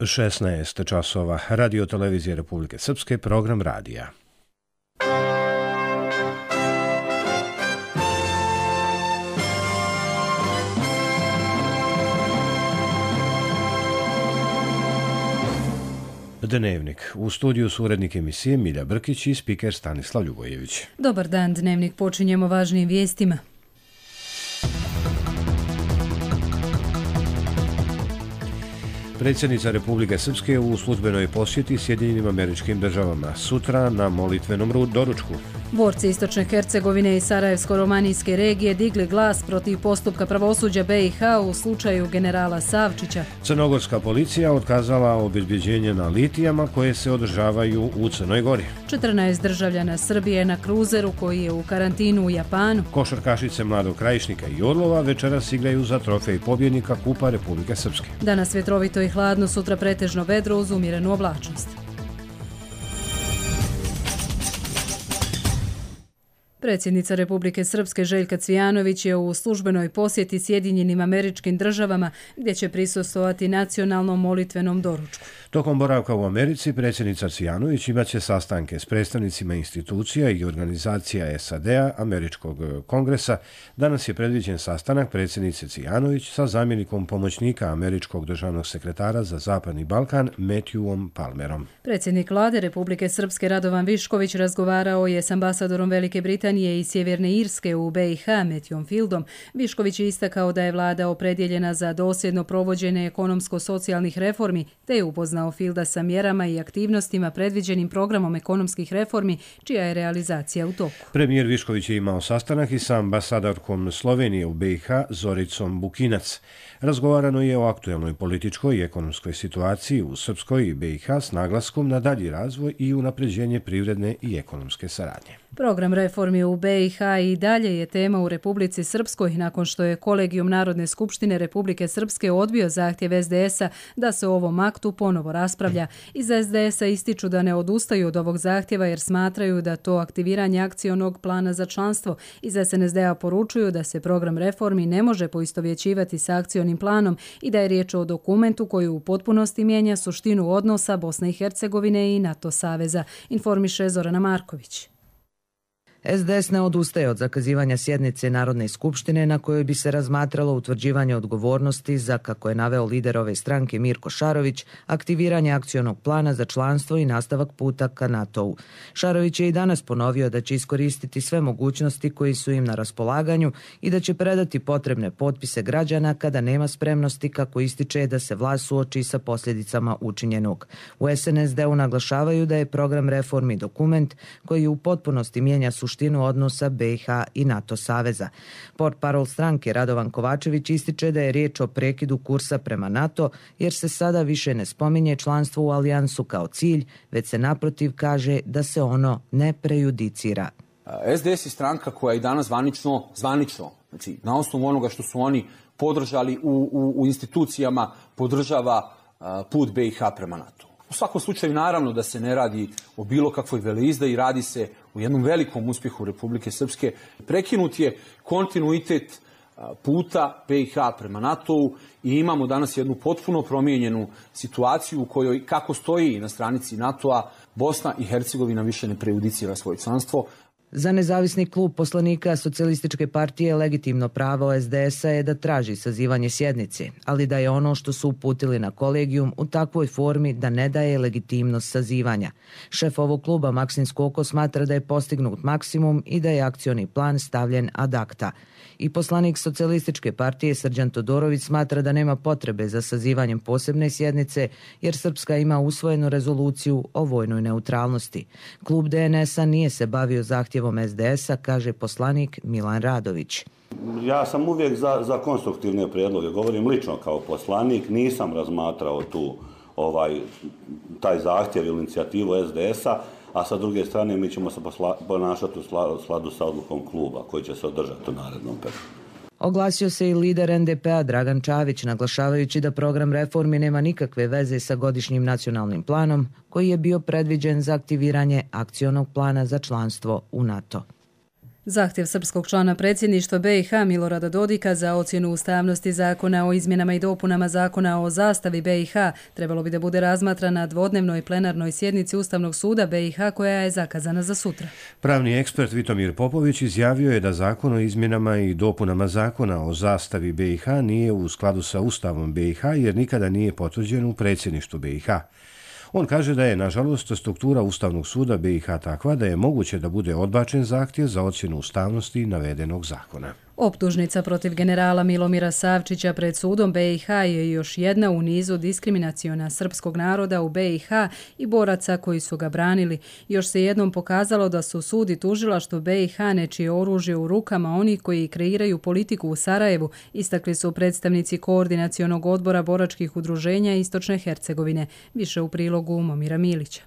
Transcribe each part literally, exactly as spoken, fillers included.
šesnaest časova. Radio televizije Republike Srpske, program radija. Dnevnik. U studiju su urednik emisije Milja Brkić i spiker Stanislav Ljubojević. Dobar dan, Dnevnik počinjemo važnijim vijestima. Predsjednica Republike Srpske u službenoj posjeti Sjedinjenim Američkim Državama sutra na molitvenom doručku. Borci Istočne Hercegovine i Sarajevsko-romanijske regije digli glas protiv postupka pravosuđa B i H u slučaju generala Savčića. Crnogorska policija otkazala obezbeđenje na litijama koje se održavaju u Crnoj Gori. četrnaest državljana Srbije na kruzeru koji je u karantinu u Japanu. Košarkašice Mladog Krajišnika i Orlova večeras igraju za trofej pobjednika Kupa Republike Srpske. Danas vjetrovito i hladno, sutra pretežno vedro uz umjerenu oblačnost. Predsjednica Republike Srpske Željka Cvijanović je u službenoj posjeti Sjedinjenim Američkim Državama gdje će prisustvovati nacionalnom molitvenom doručku. Tokom boravka u Americi predsjednica Cvijanović imaće sastanke s predstavnicima institucija i organizacija S A D-a, Američkog kongresa. Danas je predviđen sastanak predsjednice Cvijanović sa zamjenikom pomoćnika američkog državnog sekretara za Zapadni Balkan Matthewom Palmerom. Predsjednik vlade Republike Srpske Radovan Višković razgovarao je s ambasadorom Velike Britanije i Sjeverne Irske u B i H Matthewom Fieldom. Višković je istakao da je vlada opredjeljena za dosljedno provođenje ekonomsko-socijalnih reformi te je upoznao Fielda sa mjerama i aktivnostima predviđenim programom ekonomskih reformi, čija je realizacija u toku. Premijer Višković je imao sastanak i sa ambasadorkom Slovenije u B i H Zoricom Bukinac. Razgovarano je o aktuelnoj političkoj i ekonomskoj situaciji u Srpskoj i B i H s naglaskom na dalji razvoj i unapređenje privredne i ekonomske saradnje. Program reformi u B i H i dalje je tema u Republici Srpskoj nakon što je Kolegijum Narodne skupštine Republike Srpske odbio zahtjev S D S-a da se o ovom aktu ponovo raspravlja. Iz S D S-a ističu da ne odustaju od ovog zahtjeva jer smatraju da to aktiviranje akcionog plana za članstvo. Iz S N S D-a poručuju da se program reformi ne može poistovjećivati s akcionim planom i da je riječ o dokumentu koji u potpunosti mijenja suštinu odnosa Bosne i Hercegovine i NATO saveza, informiše Zorana Marković. S D S ne odustaje od zakazivanja sjednice Narodne skupštine na kojoj bi se razmatralo utvrđivanje odgovornosti za, kako je naveo lider ove stranke Mirko Šarović, aktiviranje akcionog plana za članstvo i nastavak puta ka NATO-u. Šarović je i danas ponovio da će iskoristiti sve mogućnosti koji su im na raspolaganju i da će predati potrebne potpise građana kada nema spremnosti, kako ističe, da se vlast suoči sa posljedicama učinjenog. U S N S D-u naglašavaju da je program reformi dokument koji u potpunosti mijenja suštinu suštinu odnosa B i H i NATO saveza. Portparol stranke Radovan Kovačević ističe da je riječ o prekidu kursa prema NATO jer se sada više ne spominje članstvo u alijansu kao cilj, već se naprotiv kaže da se ono ne prejudicira. S D S je stranka koja i danas zvanično, zvanično, znači na osnovu onoga što su oni podržali u, u, u institucijama, podržava uh, put B i H prema NATO. U svakom slučaju naravno da se ne radi o bilo kakvoj veleizdaji, radi se u jednom velikom uspjehu Republike Srpske. Prekinut je kontinuitet puta B i H prema NATO-u i imamo danas jednu potpuno promijenjenu situaciju u kojoj, kako stoji na stranici NATO-a, Bosna i Hercegovina više ne prejudicira svoje članstvo. Za nezavisni klub poslanika Socijalističke partije legitimno pravo S D S-a je da traži sazivanje sjednice, ali da je ono što su uputili na kolegijum u takvoj formi da ne daje legitimnost sazivanja. Šef ovog kluba Maksim Skoko smatra da je postignut maksimum i da je akcioni plan stavljen ad acta. I poslanik Socijalističke partije Srđan Todorović smatra da nema potrebe za sazivanjem posebne sjednice jer Srpska ima usvojenu rezoluciju o vojnoj neutralnosti. Klub D N S-a nije se bavio zahtjevom S D S-a, kaže poslanik Milan Radović. Ja sam uvijek za, za konstruktivne prijedloge, govorim lično kao poslanik, nisam razmatrao tu ovaj, taj zahtjev ili inicijativu S D S-a, a sa druge strane mi ćemo se posla, ponašati u skladu sa odlukom kluba koji će se održati u narednom periodu. Oglasio se i lider N D P-a Dragan Čavić, naglašavajući da program reformi nema nikakve veze sa godišnjim nacionalnim planom koji je bio predviđen za aktiviranje akcionog plana za članstvo u NATO. Zahtjev srpskog člana predsjedništva B i H Milorada Dodika za ocjenu ustavnosti zakona o izmjenama i dopunama zakona o zastavi B i H trebalo bi da bude razmatran na dvodnevnoj plenarnoj sjednici Ustavnog suda B i H koja je zakazana za sutra. Pravni ekspert Vitomir Popović izjavio je da zakon o izmjenama i dopunama zakona o zastavi B i H nije u skladu sa Ustavom B i H jer nikada nije potvrđen u predsjedništvu B i H. On kaže da je, nažalost, struktura Ustavnog suda B i H takva da je moguće da bude odbačen zahtjev za ocjenu ustavnosti navedenog zakona. Optužnica protiv generala Milomira Savčića pred sudom B i H je još jedna u nizu diskriminaciona srpskog naroda u B i H i boraca koji su ga branili. Još se jednom pokazalo da su sud i tužilaštvo B i H nečije oružje u rukama onih koji kreiraju politiku u Sarajevu, istakli su predstavnici Koordinacionog odbora boračkih udruženja Istočne Hercegovine. Više u prilogu Momira Milića.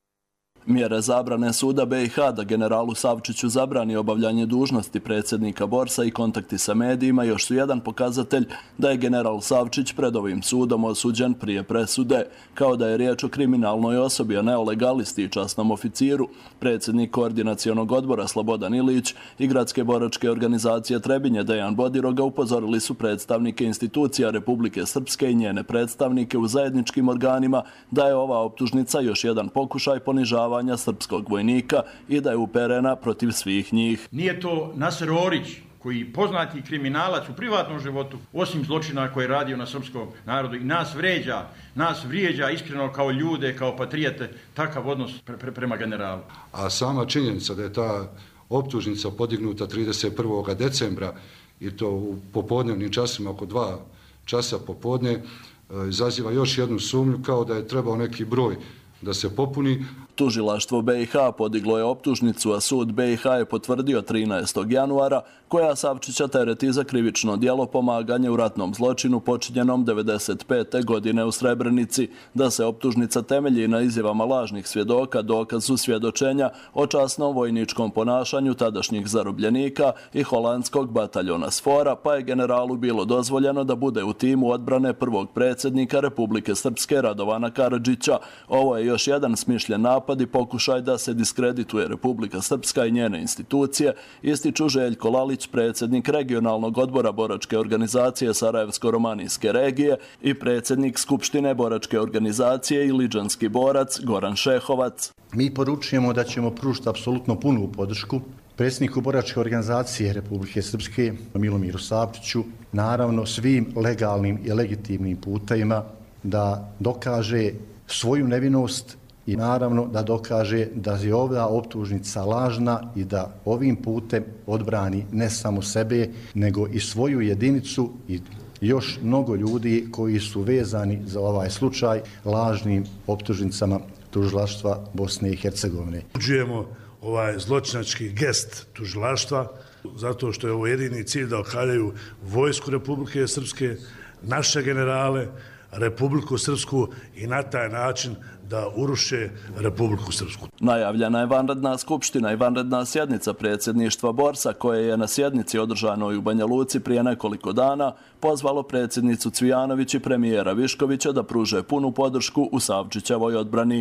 Mjere zabrane suda B i H da generalu Savčiću zabrani obavljanje dužnosti predsjednika Borsa i kontakti sa medijima još su jedan pokazatelj da je general Savčić pred ovim sudom osuđen prije presude, kao da je riječ o kriminalnoj osobi, a ne o legalisti i časnom oficiru. Predsjednik Koordinacionog odbora Slobodan Ilić i gradske boračke organizacije Trebinje Dejan Bodiroga upozorili su predstavnike institucija Republike Srpske i njene predstavnike u zajedničkim organima da je ova optužnica još jedan pokušaj ponižavanja srpskog vojnika i da je uperena protiv svih njih. Nije to Naser Orić, koji poznati kriminalac u privatnom životu, osim zločina koje je radio na srpskom narodu i nas vređa, nas vrijeđa iskreno kao ljude, kao patrijete, takav odnos pre, pre, prema generalu. A sama činjenica da je ta optužnica podignuta trideset prvog decembra i to u popodnevnim časima, oko dva časa popodne, izaziva još jednu sumnju kao da je trebao neki broj da se popuni. Tužilaštvo B i H podiglo je optužnicu, a sud B i H je potvrdio trinaestog januara, koja Savčića tereti za krivično djelo pomaganje u ratnom zločinu počinjenom devedeset pete godine u Srebrenici, da se optužnica temelji na izjavama lažnih svjedoka, dokazu svjedočenja o časnom vojničkom ponašanju tadašnjih zarobljenika i holandskog bataljona Sfora, pa je generalu bilo dozvoljeno da bude u timu odbrane prvog predsjednika Republike Srpske Radovana Karadžića. Ovo je još jedan smišljen napad i pokušaj da se diskredituje Republika Srpska i njene institucije, ističu Željko Lalić, predsjednik regionalnog odbora boračke organizacije Sarajevsko-Romanijske regije i predsjednik Skupštine boračke organizacije i liđanski borac Goran Šehovac. Mi poručujemo da ćemo pružiti apsolutno punu podršku predsjedniku boračke organizacije Republike Srpske Milomiru Savčiću, naravno svim legalnim i legitimnim putevima da dokaže svoju nevinost i naravno da dokaže da je ova optužnica lažna i da ovim putem odbrani ne samo sebe, nego i svoju jedinicu i još mnogo ljudi koji su vezani za ovaj slučaj lažnim optužnicama tužilaštva Bosne i Hercegovine. Uđujemo ovaj zločinački gest tužilaštva zato što je ovo jedini cilj da okaljaju vojsku Republike Srpske, naše generale, Republiku Srpsku i na taj način da uruše Republiku Srpsku. Najavljena je vanredna skupština i vanredna sjednica predsjedništva Borsa, koje je na sjednici održanoj u Banja Luci prije nekoliko dana pozvalo predsjednicu Cvijanović i premijera Viškovića da pruže punu podršku u Savčićevoj odbrani.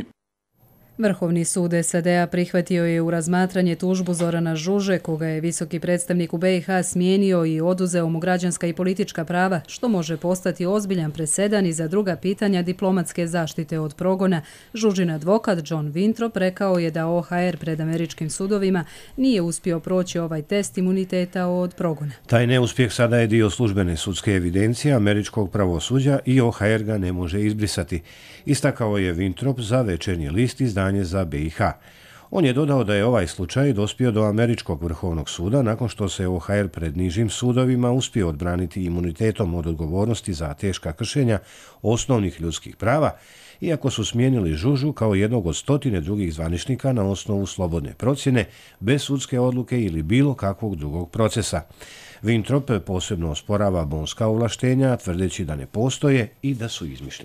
Vrhovni sud S A D-a prihvatio je u razmatranje tužbu Zorana Žuže, koga je visoki predstavnik u B i H smijenio i oduzeo mu građanska i politička prava, što može postati ozbiljan presedan i za druga pitanja diplomatske zaštite od progona. Žužin advokat John Winthrop rekao je da O H R pred američkim sudovima nije uspio proći ovaj test imuniteta od progona. Taj neuspjeh sada je dio službene sudske evidencije američkog pravosuđa i O H R ga ne može izbrisati. Istakao je Winthrop za Večernji list izdanje za B i H. On je dodao da je ovaj slučaj dospio do američkog vrhovnog suda nakon što se O H R pred nižim sudovima uspio odbraniti imunitetom od odgovornosti za teška kršenja osnovnih ljudskih prava, iako su smijenili Žužu kao jednog od stotine drugih zvaničnika na osnovu slobodne procjene, bez sudske odluke ili bilo kakvog drugog procesa. Winthrop posebno osporava bonska ovlaštenja, tvrdeći da ne postoje i da su izmišljena.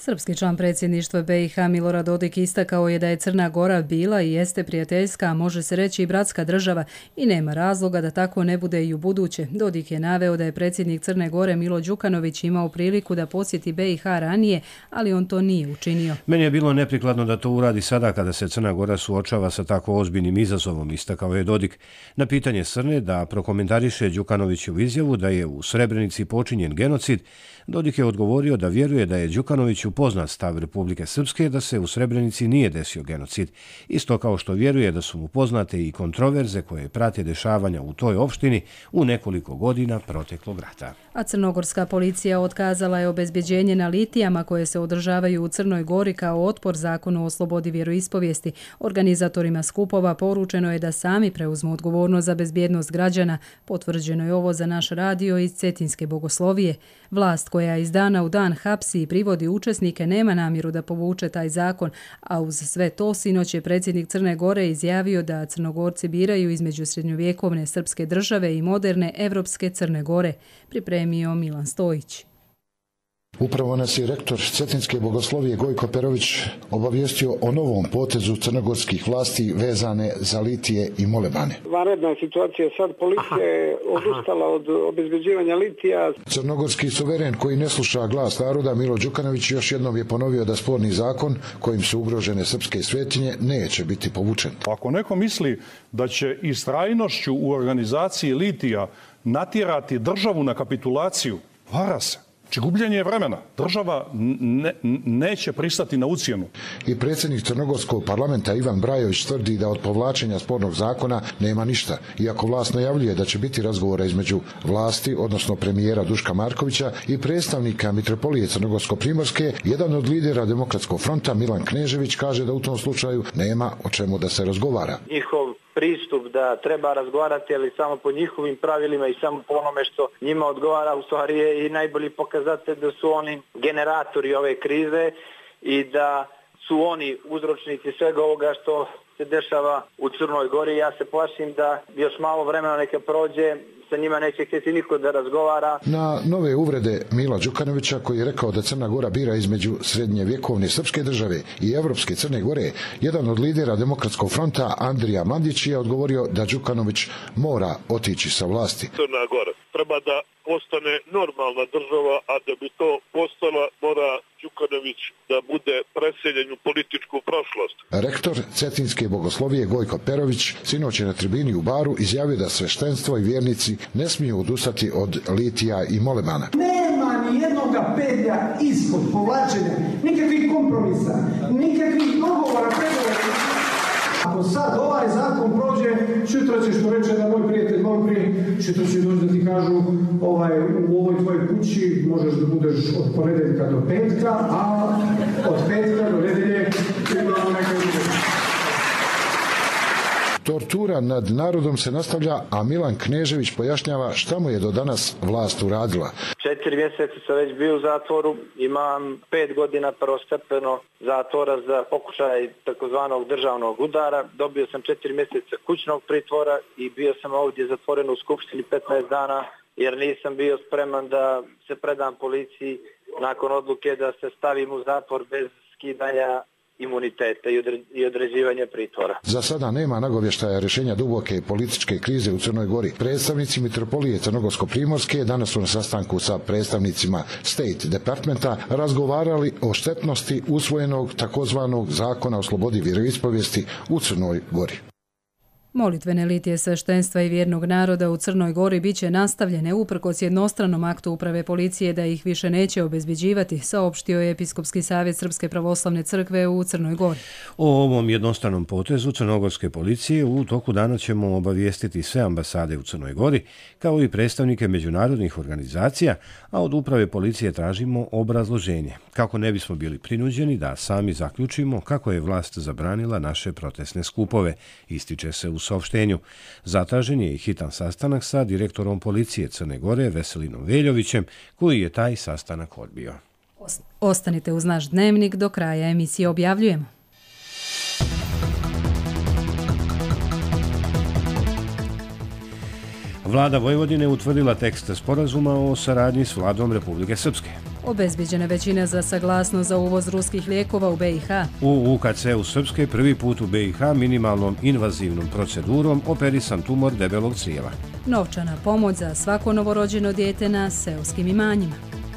Srpski član predsjedništva B i H Milorad Dodik istakao je da je Crna Gora bila i jeste prijateljska, a može se reći i bratska država i nema razloga da tako ne bude i u buduće. Dodik je naveo da je predsjednik Crne Gore Milo Đukanović imao priliku da posjeti B i H ranije, ali on to nije učinio. Meni je bilo neprikladno da to uradi sada kada se Crna Gora suočava sa tako ozbiljnim izazovom, istakao je Dodik. Na pitanje Crne da prokomentariše Đukanovićevu izjavu da je u Srebrenici počinjen genocid, Dodik je odgovorio da vjeruje da je Đukanoviću poznat stav Republike Srpske da se u Srebrenici nije desio genocid, isto kao što vjeruje da su mu poznate i kontroverze koje prate dešavanja u toj opštini u nekoliko godina proteklog rata. A crnogorska policija otkazala je obezbjeđenje na litijama koje se održavaju u Crnoj Gori kao otpor zakonu o slobodi vjeroispovijesti. Organizatorima skupova poručeno je da sami preuzmu odgovornost za bezbjednost građana. Potvrđeno je ovo za naš radio iz Cetinske bogoslovije. Vlast koja iz dana u dan hapsi i privodi učesnike nema namjeru da povuče taj zakon, a uz sve to sinoć je predsjednik Crne Gore izjavio da Crnogorci biraju između srednjovjekovne srpske države i moderne evropske Crne Gore, pripremio Milan Stojić. Upravo nas je rektor Cetinske bogoslovije Gojko Perović obavijestio o novom potezu crnogorskih vlasti vezane za litije i molebane. Vanredna situacija, sad policija je odustala od obezbeđivanja litija. Crnogorski suveren koji ne sluša glas naroda Milo Đukanović još jednom je ponovio da sporni zakon kojim su ugrožene srpske svetinje neće biti povučen. Ako neko misli da će istrajnošću u organizaciji litija natjerati državu na kapitulaciju, vara se. Či gubljenje vremena. Država ne, neće pristati na ucjenu. I predsjednik Crnogorskog parlamenta Ivan Brajović tvrdi da od povlačenja spornog zakona nema ništa. Iako vlast najavljuje da će biti razgovora između vlasti, odnosno premijera Duška Markovića i predstavnika Mitropolije Crnogorsko-Primorske, jedan od lidera Demokratskog fronta Milan Knežević kaže da u tom slučaju nema o čemu da se razgovara. Njihov pristup da treba razgovarati, ali samo po njihovim pravilima i samo po onome što njima odgovara, u stvari je i najbolji pokazatelj da su oni generatori ove krize i da su oni uzročnici svega ovoga što se dešava u Crnoj Gori. Ja se plašim da još malo vremena neka prođe, sa njima neće htjeti niko da razgovara. Na nove uvrede Mila Đukanovića, koji je rekao da Crna Gora bira između srednjevjekovne srpske države i evropske Crne Gore, jedan od lidera Demokratskog fronta Andrija Mandić je odgovorio da Đukanović mora otići sa vlasti. Crna Gora treba da postane normalna država, a da bi to postala mora Đukanović da bude preseljen u političku prošlost. Rektor Cetinske bogoslovije Gojko Perović sinoć je na tribini u Baru izjavio da sveštenstvo i vjernici ne smiju odustati od litija i molebana. Nema ni jednoga pedlja ispod povlačenja, nikakvih kompromisa, nikakvih dogovora, pregovora. Ako sad ovaj zakon prođe, sutra ćeš to reći da moj prijatelj, moj prije, sutra će doći da ti kažu ovaj, u ovoj tvojoj kući možeš da budeš od ponedeljka do petka, a od petka do nedelje imamo nekaj druge. Tortura nad narodom se nastavlja, a Milan Knežević pojašnjava šta mu je do danas vlast uradila. Četiri mjeseca sam već bio u zatvoru, imam pet godina prvostepeno zatvora za pokušaj takozvanog državnog udara. Dobio sam četiri mjeseca kućnog pritvora i bio sam ovdje zatvoren u Skupštini petnaest dana jer nisam bio spreman da se predam policiji nakon odluke da se stavim u zatvor bez skidanja imuniteta i određivanja pritvora. Za sada nema nagovještaja rješenja duboke političke krize u Crnoj Gori. Predstavnici Mitropolije Crnogorsko-Primorske danas su na sastanku sa predstavnicima State Departmenta razgovarali o štetnosti usvojenog takozvanog zakona o slobodi vjeroispovijesti u Crnoj Gori. Molitvene litije sveštenstva i vjernog naroda u Crnoj Gori biće nastavljene uprkos jednostranom aktu uprave policije da ih više neće obezbeđivati, saopštio je Episkopski savjet Srpske pravoslavne crkve u Crnoj Gori. O ovom jednostranom potezu crnogorske policije u toku dana ćemo obavijestiti sve ambasade u Crnoj Gori, kao i predstavnike međunarodnih organizacija, a od uprave policije tražimo obrazloženje, kako ne bismo bili prinuđeni da sami zaključimo kako je vlast zabranila naše protestne skupove, ističe se u saopštenju. Zatražen je i hitan sastanak sa direktorom policije Crne Gore Veselinom Veljovićem, koji je taj sastanak odbio. Ostanite uz naš dnevnik, do kraja emisije objavljujemo. Vlada Vojvodine utvrdila tekst sporazuma o saradnji s vladom Republike Srpske. Obezbeđena većina za saglasnost za uvoz ruskih lijekova u B i H. U U K C-u Srpske prvi put u B i H minimalnom invazivnom procedurom operisan tumor debelog crijeva. Novčana pomoć za svako novorođeno dijete na seoskim imanjima.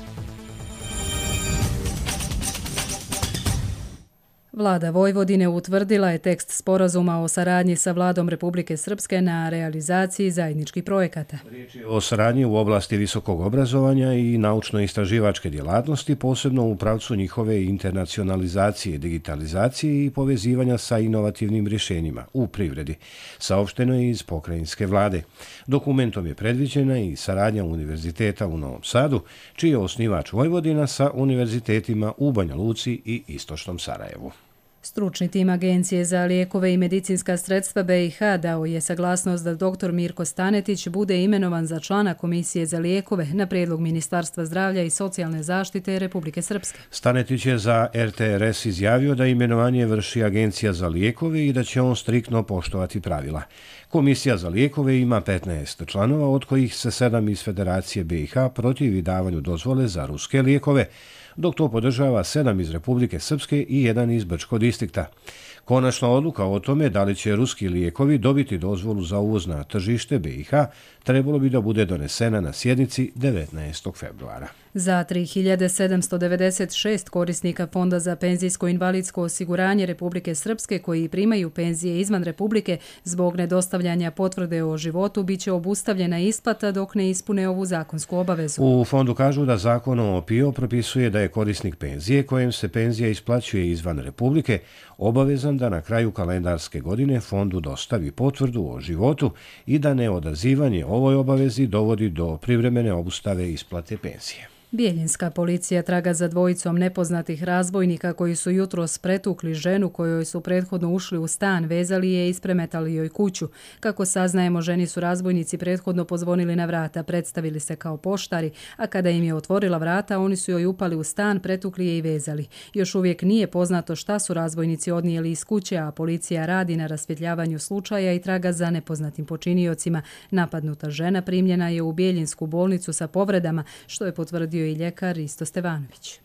Vlada Vojvodine utvrdila je tekst sporazuma o saradnji sa Vladom Republike Srpske na realizaciji zajedničkih projekata. O saradnji u oblasti visokog obrazovanja i naučno-istraživačke djelatnosti, posebno u pravcu njihove internacionalizacije, digitalizacije i povezivanja sa inovativnim rješenjima u privredi, saopšteno je iz pokrajinske vlade. Dokumentom je predviđena i saradnja Univerziteta u Novom Sadu, čiji je osnivač Vojvodina sa univerzitetima u Banja Luci i Istočnom Sarajevu. Stručni tim Agencije za lijekove i medicinska sredstva B i H dao je saglasnost da doktor Mirko Stanetić bude imenovan za člana Komisije za lijekove na prijedlog Ministarstva zdravlja i socijalne zaštite Republike Srpske. Stanetić je za R T R S izjavio da imenovanje vrši Agencija za lijekove i da će on striktno poštovati pravila. Komisija za lijekove ima petnaest članova, od kojih se sedam iz Federacije B i H protivi davanju dozvole za ruske lijekove, dok to podržava sedam iz Republike Srpske i jedan iz Brčkog distrikta. Konačna odluka o tome da li će ruski lijekovi dobiti dozvolu za uvoz na tržište B i H trebalo bi da bude donesena na sjednici devetnaestog februara. Za tri hiljade sedamsto devedeset šest korisnika Fonda za penzijsko-invalidsko osiguranje Republike Srpske koji primaju penzije izvan Republike zbog nedostavljanja potvrde o životu biće obustavljena isplata dok ne ispune ovu zakonsku obavezu. U fondu kažu da zakon o P I O propisuje da je korisnik penzije kojem se penzija isplaćuje izvan Republike obavezan da na kraju kalendarske godine fondu dostavi potvrdu o životu i da neodazivanje ovoj obavezi dovodi do privremene obustave isplate penzije. Bijeljinska policija traga za dvojicom nepoznatih razbojnika koji su jutros pretukli ženu kojoj su prethodno ušli u stan, vezali je i ispremetali joj kuću. Kako saznajemo, ženi su razbojnici prethodno pozvonili na vrata, predstavili se kao poštari, a kada im je otvorila vrata, oni su joj upali u stan, pretukli je i vezali. Još uvijek nije poznato šta su razbojnici odnijeli iz kuće, a policija radi na rasvjetljavanju slučaja i traga za nepoznatim počiniocima. Napadnuta žena primljena je u Bijeljinsku bolnicu sa povredama, što je potvrdio i ljekar Risto Stevanović.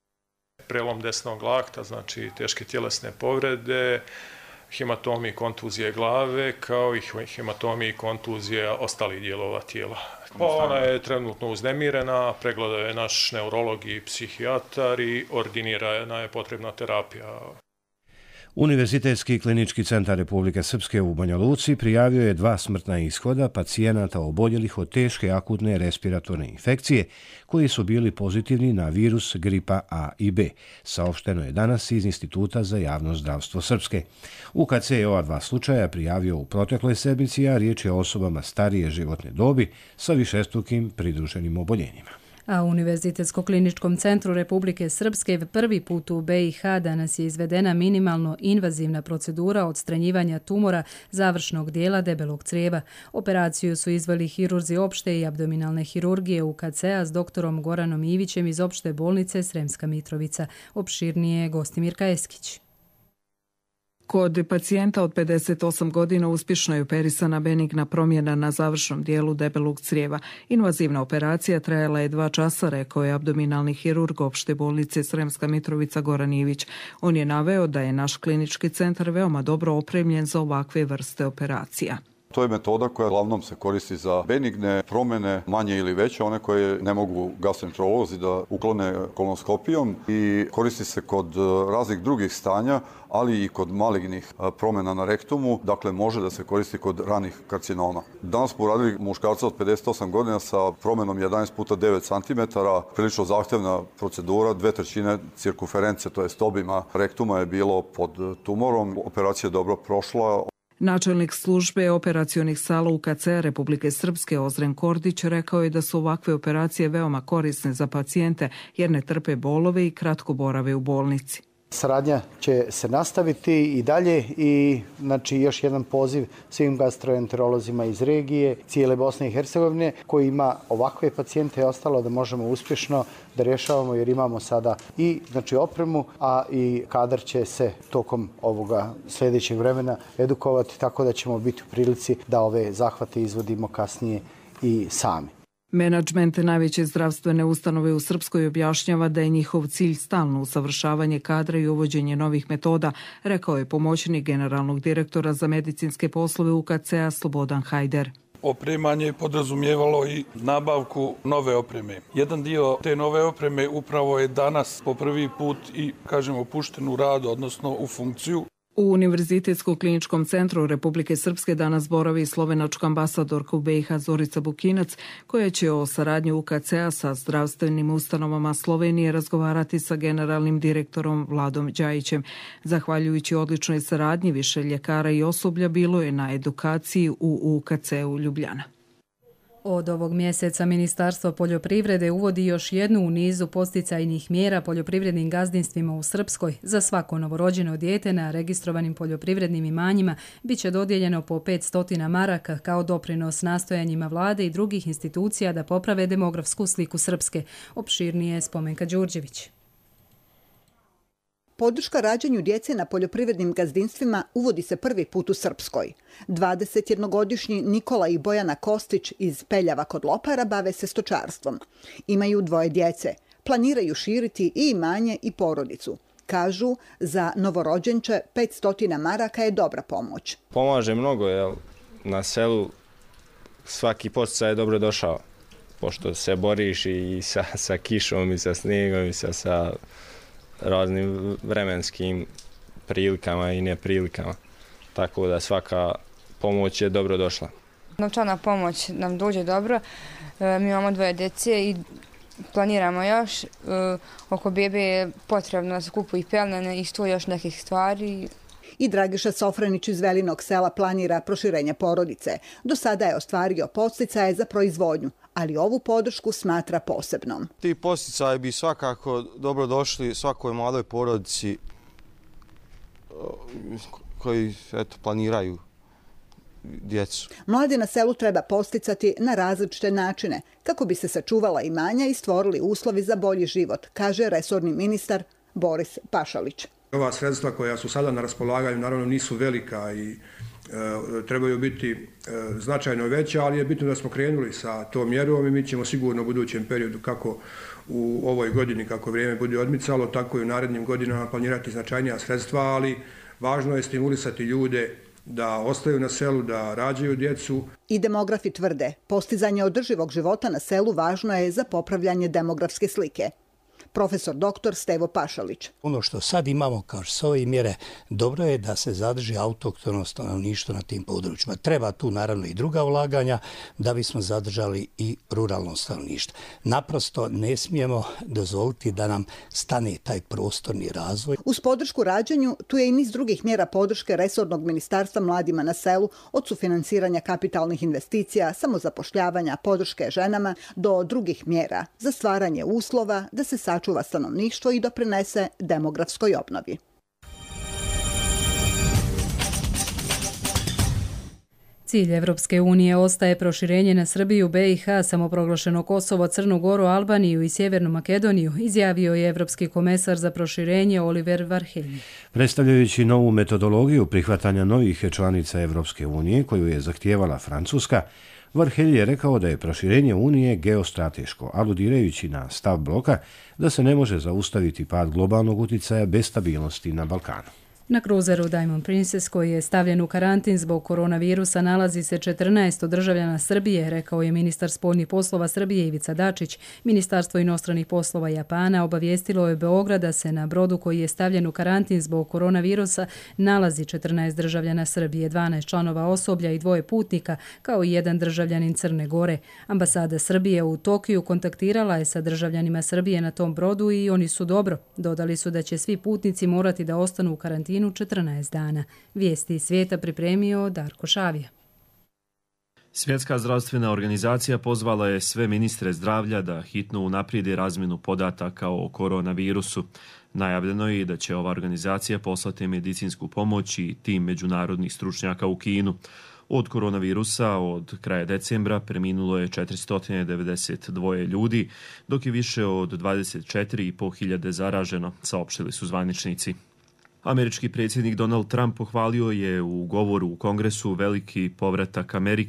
Prelom desnog lakta, znači teške tjelesne povrede, hematomi i kontuzije glave, kao i hematomi i kontuzije ostalih dijelova tijela. Pa ona je trenutno uznemirena, pregleda je naš neurolog i psihijatar i ordinirana je potrebna terapija. Univerzitetski klinički centar Republike Srpske u Banja Luci prijavio je dva smrtna ishoda pacijenata oboljelih od teške akutne respiratorne infekcije koji su bili pozitivni na virus gripa A i B. Saopšteno je danas iz Instituta za javno zdravstvo Srpske. U K C je ova dva slučaja prijavio u protekloj sedmici, a riječ je o osobama starije životne dobi sa višestrukim pridruženim oboljenjima. A u Univerzitetsko-kliničkom centru Republike Srpske prvi put u B i H danas je izvedena minimalno invazivna procedura odstranjivanja tumora završnog dijela debelog crijeva. Operaciju su izveli hirurzi opšte i abdominalne hirurgije U K C-a s doktorom Goranom Ivićem iz opšte bolnice Sremska Mitrovica. Opširnije je Gostimirka Eskić. Kod pacijenta od pedeset osam godina uspješno je operisana benigna promjena na završnom dijelu debelog crijeva. Invazivna operacija trajala je dva časa, rekao je abdominalni hirurg opšte bolnice Sremska Mitrovica Goran Ivić. On je naveo da je naš klinički centar veoma dobro opremljen za ovakve vrste operacija. To je metoda koja uglavnom se koristi za benigne promjene, manje ili veće, one koje ne mogu gastroenterolozi da uklone kolonoskopijom i koristi se kod raznih drugih stanja, ali i kod malignih promjena na rektumu, dakle može da se koristi kod ranih karcinoma. Danas smo uradili muškarca od pedeset osam godina sa promjenom jedanaest puta devet centimetara, prilično zahtjevna procedura, dve trećine cirkuference, to jest obima rektuma je bilo pod tumorom, operacija je dobro prošla. Načelnik službe operacionih sala U K C Republike Srpske Ozren Kordić rekao je da su ovakve operacije veoma korisne za pacijente jer ne trpe bolove i kratko borave u bolnici. Saradnja će se nastaviti i dalje i znači još jedan poziv svim gastroenterolozima iz regije, cijele Bosne i Hercegovine koji ima ovakve pacijente i ostalo da možemo uspješno da rješavamo jer imamo sada i znači opremu, a i kadar će se tokom ovoga sljedećeg vremena edukovati tako da ćemo biti u prilici da ove zahvate izvodimo kasnije i sami. Menadžment najveće zdravstvene ustanove u Srpskoj objašnjava da je njihov cilj stalno usavršavanje kadra i uvođenje novih metoda, rekao je pomoćnik generalnog direktora za medicinske poslove U K C-a Slobodan Hajder. Opremanje je podrazumijevalo i nabavku nove opreme. Jedan dio te nove opreme upravo je danas po prvi put i, kažemo, pušten u rad, odnosno u funkciju. U Univerzitetskom kliničkom centru Republike Srpske danas boravi slovenačka ambasadorka u B i H Zorica Bukinac, koja će o saradnji U K C-a sa zdravstvenim ustanovama Slovenije razgovarati sa generalnim direktorom Vladom Đajićem. Zahvaljujući odličnoj saradnji, više ljekara i osoblja bilo je na edukaciji u U K C-u Ljubljana. Od ovog mjeseca Ministarstvo poljoprivrede uvodi još jednu u nizu podsticajnih mjera poljoprivrednim gazdinstvima u Srpskoj. Za svako novorođeno dijete na registrovanim poljoprivrednim imanjima bit će dodijeljeno po petsto maraka kao doprinos nastojanjima vlade i drugih institucija da poprave demografsku sliku Srpske. Opširnije Spomenka Đurđević. Podrška rađanju djece na poljoprivrednim gazdinstvima uvodi se prvi put u Srpskoj. dvadesetjednogodišnji Nikola i Bojana Kostić iz Peljava kod Lopara bave se stočarstvom. Imaju dvoje djece. Planiraju širiti i imanje i porodicu. Kažu, za novorođenče petsto maraka je dobra pomoć. Pomaže mnogo, jer na selu svaki podsticaj je dobro došao. Pošto se boriš i sa, sa kišom i sa snegom i sa... sa raznim vremenskim prilikama i neprilikama. Tako da svaka pomoć je dobro došla. Novčana pomoć nam dođe dobro. Mi imamo dvoje djece i planiramo još. Oko bebe je potrebno da se kupuju pelene i sto još nekih stvari. I Dragiša Sofranić iz Velinog sela planira proširenje porodice. Do sada je ostvario podsticaje za proizvodnju, ali ovu podršku smatra posebnom. Ti podsticaji bi svakako dobro došli svakoj mladoj porodici koji eto, planiraju djecu. Mladi na selu treba podsticati na različite načine kako bi se sačuvala imanja i stvorili uslovi za bolji život, kaže resorni ministar Boris Pašalić. Ova sredstva koja su sada na raspolaganju naravno nisu velika i e, trebaju biti e, značajno veća, ali je bitno da smo krenuli sa tom mjerom i mi ćemo sigurno u budućem periodu, kako u ovoj godini, kako vrijeme bude odmicalo, tako i u narednim godinama planirati značajnija sredstva, ali važno je stimulisati ljude da ostaju na selu, da rađaju djecu. I demografi tvrde, postizanje održivog života na selu važno je za popravljanje demografske slike. Profesor doktor Stevo Pašalić. Ono što sad imamo kao s ove mjere, dobro je da se zadrži autohtono stanovništvo na tim područjima. Treba tu naravno i druga ulaganja da bismo zadržali i ruralno stanovništvo. Naprosto ne smijemo dozvoliti da nam stane taj prostorni razvoj. Uz podršku rađanju, tu je i niz drugih mjera podrške resornog ministarstva mladima na selu, od sufinansiranja kapitalnih investicija, samozapošljavanja, podrške ženama, do drugih mjera za stvaranje uslova da se sačuva čuva stanovništvo i doprinese demografskoj obnovi. Cilj Evropske unije ostaje proširenje na Srbiju, B i H, samoproglašeno Kosovo, Crnu Goru, Albaniju i Sjevernu Makedoniju, izjavio je Evropski komesar za proširenje Oliver Varhelyi. Predstavljajući novu metodologiju prihvatanja novih članica Evropske unije, koju je zahtijevala Francuska, Varhelyi je rekao da je proširenje Unije geostrateško, aludirajući na stav bloka da se ne može zaustaviti pad globalnog uticaja bez stabilnosti na Balkanu. Na kruzeru Diamond Princess, koji je stavljen u karantin zbog koronavirusa, nalazi se četrnaest državljana Srbije, rekao je ministar spoljnih poslova Srbije Ivica Dačić. Ministarstvo inostranih poslova Japana obavijestilo je Beograd da se na brodu koji je stavljen u karantin zbog koronavirusa nalazi četrnaest državljana Srbije, dvanaest članova osoblja i dvoje putnika, kao i jedan državljanin Crne Gore. Ambasada Srbije u Tokiju kontaktirala je sa državljanima Srbije na tom brodu i oni su dobro. Dodali su da će svi putnici morati da ostanu u karantinu četrnaest dana. Vijesti iz svijeta pripremio Darko Šavija. Svjetska zdravstvena organizacija pozvala je sve ministre zdravlja da hitno unaprijede razmjenu podataka o koronavirusu. Najavljeno je i da će ova organizacija poslati medicinsku pomoć i tim međunarodnih stručnjaka u Kinu. Od koronavirusa od kraja decembra preminulo je četiristo devedeset dva ljudi, dok je više od dvadeset četiri i po hiljade zaraženo, saopštili su zvaničnici. Američki predsjednik Donald Trump pohvalio je u govoru u Kongresu veliki povratak Amerike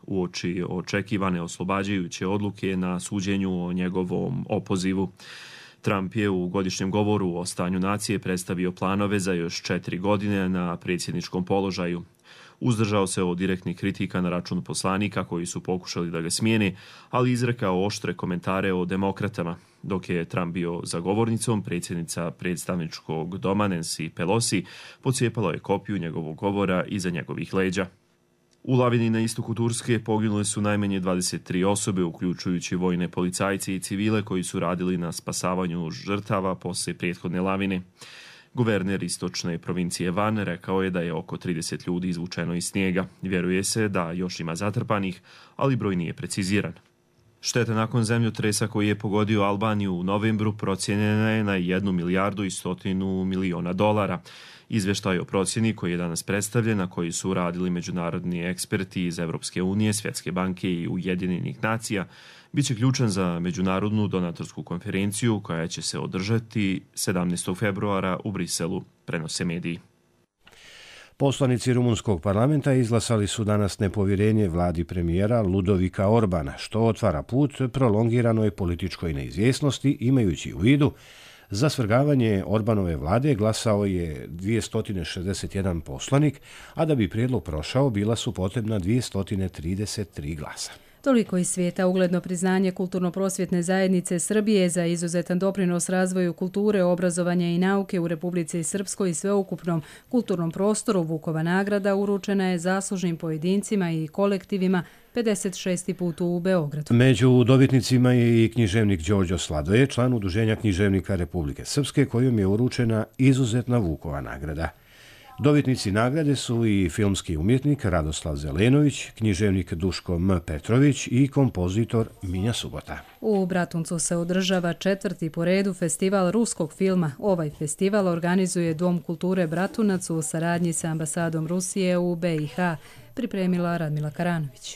uoči očekivane oslobađajuće odluke na suđenju o njegovom opozivu. Trump je u godišnjem govoru o stanju nacije predstavio planove za još četiri godine na predsjedničkom položaju. Uzdržao se od direktnih kritika na račun poslanika koji su pokušali da ga smijene, ali izrekao oštre komentare o demokratama. Dok je Trump bio za govornicom, predsjednica predstavničkog doma Nancy Pelosi pocijepala je kopiju njegovog govora iza njegovih leđa. U lavini na istoku Turske poginule su najmanje dvadeset tri osobe, uključujući vojne policajce i civile koji su radili na spasavanju žrtava poslije prethodne lavine. Guverner istočne provincije Van rekao je da je oko trideset ljudi izvučeno iz snijega. Vjeruje se da još ima zatrpanih, ali broj nije preciziran. Šteta nakon zemljotresa koji je pogodio Albaniju u novembru procijenjena je na jednu milijardu i stotinu miliona dolara. Izvještaj o procjeni koji je danas predstavljen, na koji su radili međunarodni eksperti iz Evropske unije, Svjetske banke i Ujedinjenih nacija, bit će ključan za međunarodnu donatorsku konferenciju koja će se održati sedamnaestog februara u Briselu, prenose mediji. Poslanici rumunskog parlamenta izglasali su danas nepovjerenje vladi premijera Ludovika Orbana, što otvara put prolongiranoj političkoj neizvjesnosti, imajući u vidu za svrgavanje Orbanove vlade glasao je dvjesto šezdeset jedan poslanik, a da bi prijedlog prošao bila su potrebna dvjesto trideset tri glasa. Toliko iz svijeta. Ugledno priznanje Kulturno-prosvjetne zajednice Srbije za izuzetan doprinos razvoju kulture, obrazovanja i nauke u Republici Srpskoj i sveukupnom kulturnom prostoru Vukova nagrada uručena je zaslužnim pojedincima i kolektivima pedeset šesti put u Beogradu. Među dobitnicima je i književnik Đorđo Sladoje, član Udruženja književnika Republike Srpske, kojom je uručena izuzetna Vukova nagrada. Dobitnici nagrade su i filmski umjetnik Radoslav Zelenović, književnik Duško M. Petrović i kompozitor Minja Subota. U Bratuncu se održava četvrti po redu festival ruskog filma. Ovaj festival organizuje Dom kulture Bratunac u saradnji sa ambasadom Rusije u B i H, pripremila Radmila Karanović.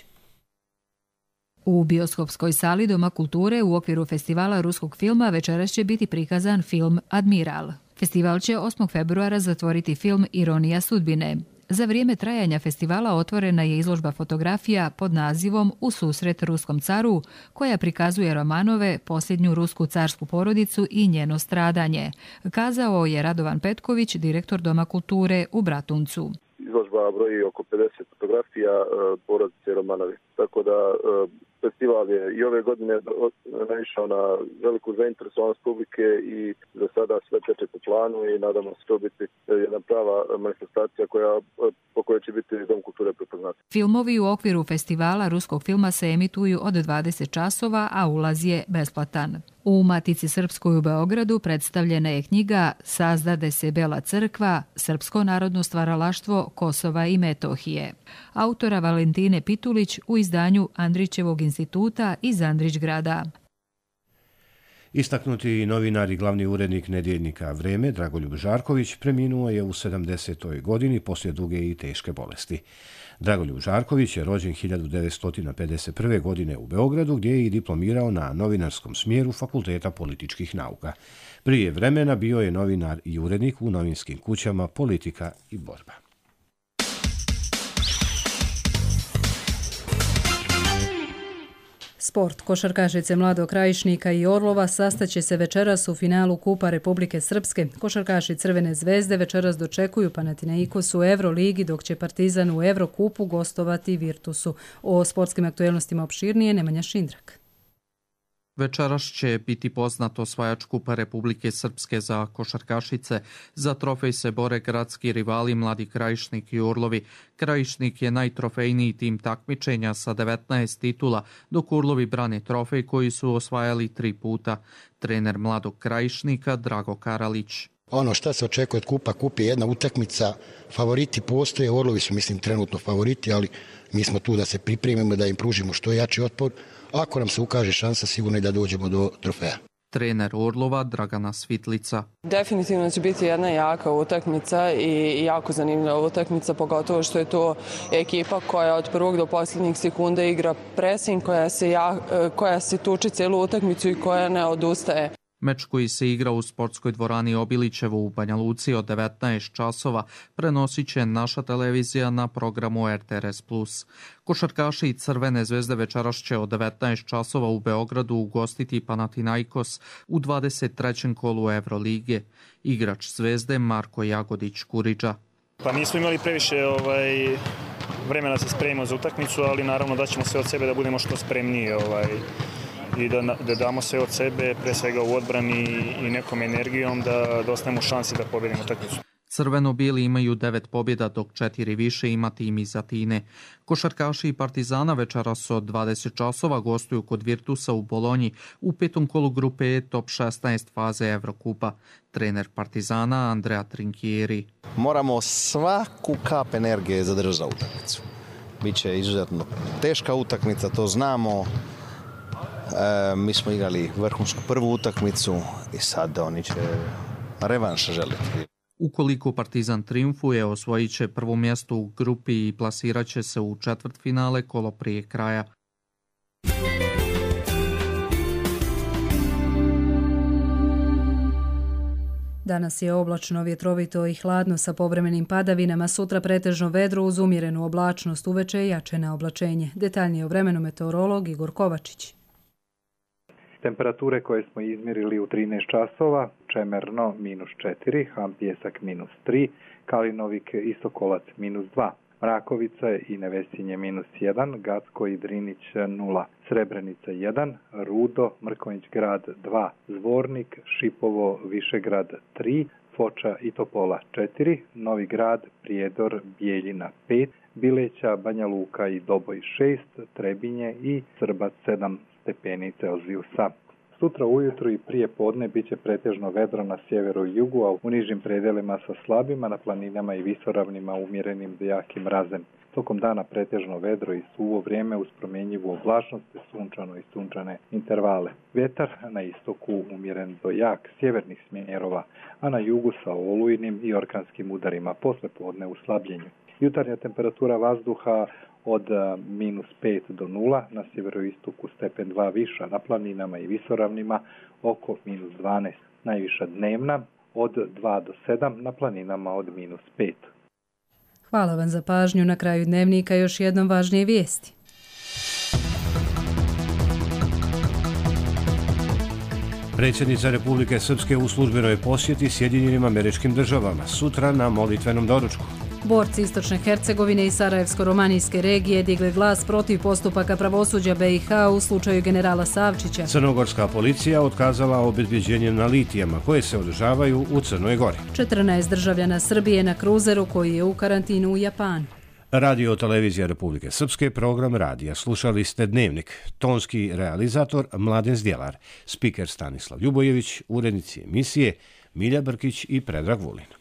U bioskopskoj sali Doma kulture u okviru festivala ruskog filma večeras će biti prikazan film Admiral. Festival će osmog februara zatvoriti film Ironija sudbine. Za vrijeme trajanja festivala otvorena je izložba fotografija pod nazivom U susret ruskom caru, koja prikazuje Romanove, posljednju rusku carsku porodicu i njeno stradanje, kazao je Radovan Petković, direktor Doma kulture u Bratuncu. Izložba broji oko pedeset fotografija porodice Romanovi, tako da festival je i ove godine naišao na veliku zainteresovanost publike i za sada sve teče po planu i nadamo se to biti jedna prava manifestacija koja, po kojoj će biti Dom kulture prepoznat. Filmovi u okviru festivala ruskog filma se emituju od dvadeset časova, a ulaz je besplatan. U Matici Srpskoj u Beogradu predstavljena je knjiga Sazdade se Bela crkva, srpsko narodno stvaralaštvo Kosova i Metohije, autora Valentine Pitulić u izdanju Andrićevog instituta iz Andrićgrada. Istaknuti novinar i glavni urednik nedjeljnika Vreme, Dragoljub Žarković, preminuo je u sedamdesetoj godini poslije duge i teške bolesti. Dragoljub Žarković je rođen hiljadu devetsto pedeset prve. godine u Beogradu, gdje je i diplomirao na novinarskom smjeru Fakulteta političkih nauka. Prije vremena bio je novinar i urednik u novinskim kućama Politika i borba. Sport. Košarkašice Mladog Krajišnika i Orlova sastaće se večeras u finalu Kupa Republike Srpske. Košarkaši Crvene zvezde večeras dočekuju Panathinaikos u Euroligi, dok će Partizan u Evrokupu gostovati Virtusu. O sportskim aktuelnostima opširnije Nemanja Šindrak. Večeras će biti poznat osvajač Kupa Republike Srpske za košarkašice. Za trofej se bore gradski rivali Mladi Krajišnik i Urlovi. Krajišnik je najtrofejniji tim takmičenja sa devetnaest titula, dok Urlovi brane trofej koji su osvajali tri puta. Trener Mladog Krajišnika Drago Karalić. Ono šta se očekuje od Kupa, Kup je jedna utakmica, favoriti postoje, Orlovi su mislim trenutno favoriti, ali mi smo tu da se pripremimo, da im pružimo što jači otpor. Ako nam se ukaže šansa, sigurno je da dođemo do trofeja. Trener Orlova Dragana Svitlica. Definitivno će biti jedna jaka utakmica i jako zanimljiva utakmica, pogotovo što je to ekipa koja od prvog do posljednjih sekunde igra pressing, koja se, ja, koja se tuče cijelu utakmicu i koja ne odustaje. Meč koji se igra u sportskoj dvorani Obilićevo u Banja Luci od devetnaest časova prenosit će naša televizija na programu R T R S plus. Košarkaši Crvene zvezde večeras će od devetnaest časova u Beogradu ugostiti Panathinaikos u dvadeset trećem kolu Evrolige. Igrač Zvezde Marko Jagodić Kuriđa. Pa nismo imali previše ovaj, vremena da se spremimo za utakmicu, ali naravno da ćemo sve od sebe da budemo što spremniji ovaj, i da, da damo sve od sebe, pre svega u odbrani i nekom energijom, da, da ostanemo šansi da pobedimo utakmicu. Crveno-bijeli imaju devet pobjeda, dok četiri više ima tim iz Atine. Košarkaši Partizana večeras od dvadeset časova gostuju kod Virtusa u Bolonji u petom kolu grupe E top šesnaest faze Evrokupa. Trener Partizana Andrea Trinkieri. Moramo svaku kap energije zadržati za utakmicu. Biće izuzetno teška utakmica, to znamo. E, mi smo igrali vrhunsku prvu utakmicu i sad oni će revanš želiti. Ukoliko Partizan triumfuje, osvojit će prvo mjesto u grupi i plasirat će se u četvrtfinale kolo prije kraja. Danas je oblačno, vjetrovito i hladno sa povremenim padavinama, sutra pretežno vedro uz umjerenu oblačnost, uveče i jače na oblačenje. Detaljnije o vremenu meteorolog Igor Kovačić. Temperature koje smo izmjerili u trinaest časova, Čemerno minus četiri, Hampjesak minus tri, Kalinovik i Sokolac minus dva, Mrakovica i Nevesinje minus jedan, Gacko i Drinić nula, Srebrenica jedan, Rudo, Mrkonjić grad dva, Zvornik, Šipovo, Višegrad tri, Foča i Topola četiri, Novi grad, Prijedor, Bijeljina pet, Bileća, Banja Luka i Doboj šest, Trebinje i Srbac sedam stepeni Celzijusa. Sutra ujutru i prije podne bit će pretežno vedro na sjeveru i jugu, a u nižim predelima sa slabima, na planinama i visoravnima umjerenim do jakim mrazem. Tokom dana pretežno vedro i suvo vrijeme uz promjenjivu oblačnost, sunčano i sunčane intervale. Vjetar na istoku umjeren do jak sjevernih smjerova, a na jugu sa olujnim i orkanskim udarima, posle podne u slabljenju. Jutarnja temperatura vazduha od minus pet do nula, na sjeveroistoku stepen dva viša, na planinama i visoravnima oko minus dvanaest. Najviša dnevna od dva do sedam, na planinama od minus pet. Hvala vam za pažnju. Na kraju dnevnika još jednom važnije vijesti. Predsjednica Republike Srpske u službenoj posjeti Sjedinjenim Američkim Državama, sutra na molitvenom doručku. Borci Istočne Hercegovine i Sarajevsko-Romanijske regije digli glas protiv postupaka pravosuđa B i H u slučaju generala Savčića. Crnogorska policija otkazala obezbeđenje na litijama koje se održavaju u Crnoj Gori. četrnaest državljana Srbije na kruzeru koji je u karantinu u Japanu. Radio televizija Republike Srpske, program radija. Slušali ste Dnevnik. Tonski realizator Mladen Zdjelar, spiker Stanislav Ljubojević, urednici emisije Milja Brkić i Predrag Vulin.